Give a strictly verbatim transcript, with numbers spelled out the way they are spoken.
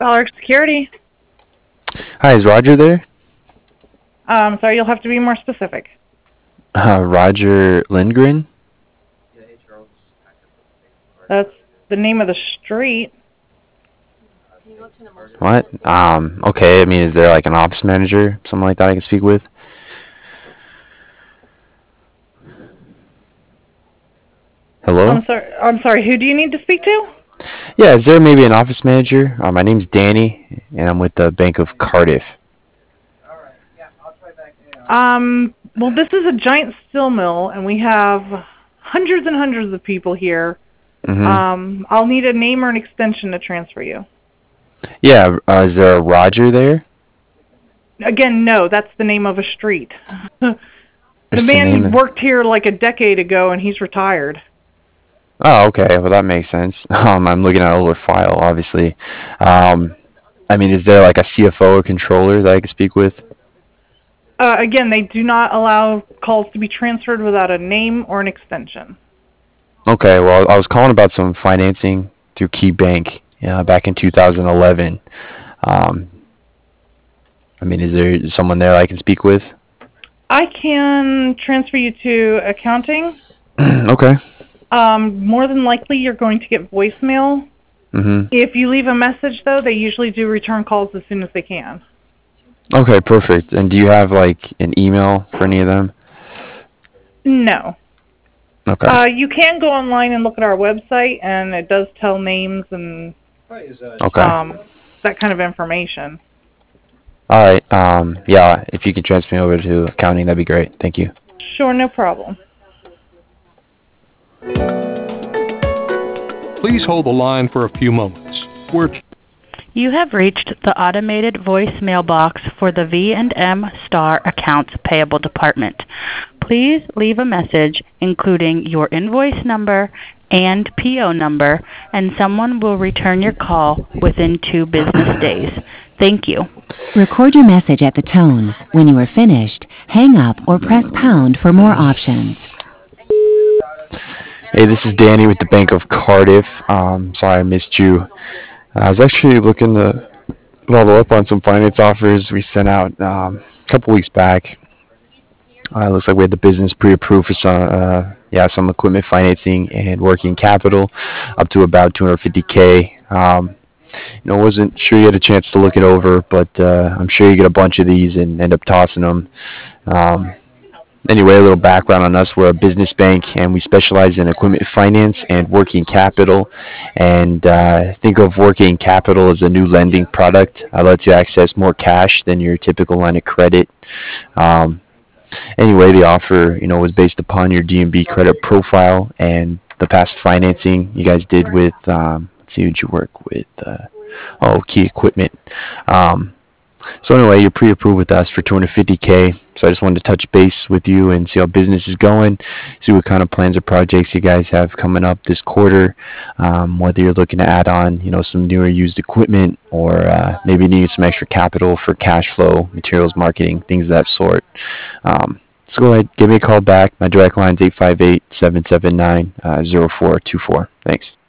Ballard Security. Hi, is Roger there? Um, sorry, you'll have to be more specific. Uh, Roger Lindgren? That's the name of the street. What? Um, okay, I mean, is there like an office manager, something like that I can speak with? Hello? I'm sorry. I'm sorry. Who do you need to speak to? Yeah, is there maybe an office manager? Uh, my name's Danny, and I'm with the Bank of Cardiff. Um. Well, this is a giant steel mill, and we have hundreds and hundreds of people here. Mm-hmm. Um. I'll need a name or an extension to transfer you. Yeah, uh, is there a Roger there? Again, no. That's the name of a street. the What's the name man of... worked here like a decade ago, and he's retired. Oh, okay, well that makes sense. Um, I'm looking at an older file, obviously. Um, I mean, is there like a C F O or controller that I could speak with? Uh, again, they do not allow calls to be transferred without a name or an extension. Okay, well, I was calling about some financing through KeyBank uh, back in two thousand eleven. Um, I mean, is there someone there I can speak with? I can transfer you to accounting. Okay. Um, more than likely, you're going to get voicemail. Mm-hmm. If you leave a message, though, they usually do return calls as soon as they can. Okay, perfect. And do you have like an email for any of them? No. Okay. Uh, you can go online and look at our website, and it does tell names and Okay. um, that kind of information. All right. Um, yeah, if you could transfer me over to accounting, that'd be great. Thank you. Sure, no problem. Please hold the line for a few moments. We're You have reached the automated voice mailbox for the V and M Star Accounts Payable Department. Please leave a message including your invoice number and P O number, and someone will return your call within two business days. Thank you. Record your message at the tone. When you are finished, hang up or press pound for more options. Hey, this is Danny with the Bank of Cardiff. Um, sorry I missed you. I was actually looking to follow up on some finance offers we sent out um, a couple weeks back. Uh, looks like we had the business pre-approved for some, uh, yeah, some equipment financing and working capital, up to about two hundred fifty K. Um, you know, wasn't sure you had a chance to look it over, but uh, I'm sure you get a bunch of these and end up tossing them. Um, Anyway, a little background on us. We're a business bank, and we specialize in equipment finance and working capital. And uh, think of working capital as a new lending product. I lets you access more cash than your typical line of credit. Um, anyway, the offer, you know, was based upon your D and B credit profile and the past financing you guys did with. Um, let's see, who'd you work with? Uh, oh, Key Equipment. Um, So anyway, you're pre-approved with us for two hundred fifty K. So I just wanted to touch base with you and see how business is going, see what kind of plans or projects you guys have coming up this quarter, um, whether you're looking to add on, you know, some newer used equipment or uh, maybe needing some extra capital for cash flow, materials marketing, things of that sort. Um, so go ahead, give me a call back. My direct line is eight five eight, seven seven nine, zero four two four. Thanks.